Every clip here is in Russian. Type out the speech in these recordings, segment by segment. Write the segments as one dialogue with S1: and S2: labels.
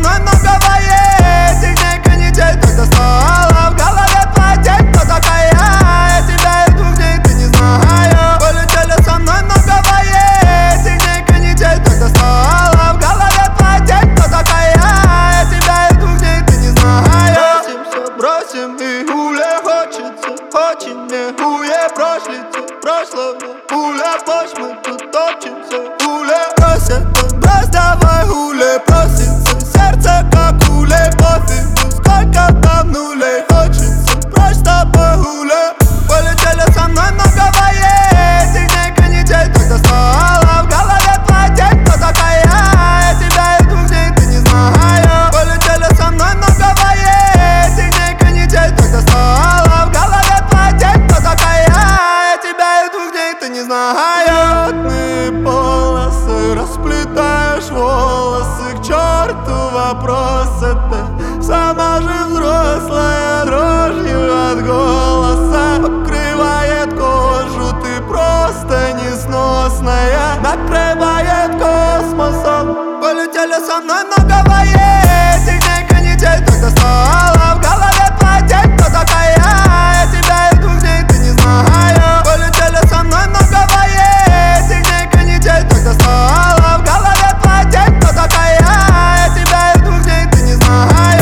S1: мной многого есть. Этих дней канитель так достала. В голове твоя тень, кто такая? Я тебя и 2 дней ты не знаю. Полетели со мной многого есть. Этих дней канитель так достала. В голове твоя тень, кто такая? Я тебя и 2 дней ты не знаю. Бросим все, бросим и гуля хочется. Очень мне хуе прошлится. Прошлое гуля, площадь, мы тут топчемся. Гуля просят, он брось, давай гуля. Просится сердце как улей. Пофигу, сколько там нулей. Хочется прочь с тобой гуля. Полетели со мной многого есть. Этих дней канитель так достала. В голове твоя тень, кто такая? Я тебя и 2 дней ты не знаю. Полетели со мной многого есть. Этих дней канитель так достала. В голове твоя тень, кто такая? Я тебя и 2 дней ты не знаю. Цветные полосы, расплетаешь волосы. К черту вопросы, ты сама же взрослая. Дрожью от голоса покрывает кожу. Ты просто несносная, накрывает космосом. Полетели со мной многого есть. Этих дней канитель так достала. В голове твоя тень, кто такая? Я тебя и 2 дней ты не знаю. Полетели со мной многого есть. Этих дней канитель так достала. В голове твоя тень, кто такая? Я тебя и 2 дней ты не знаю.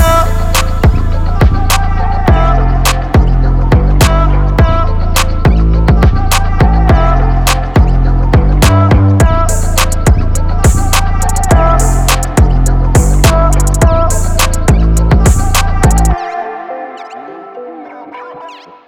S2: Thank you.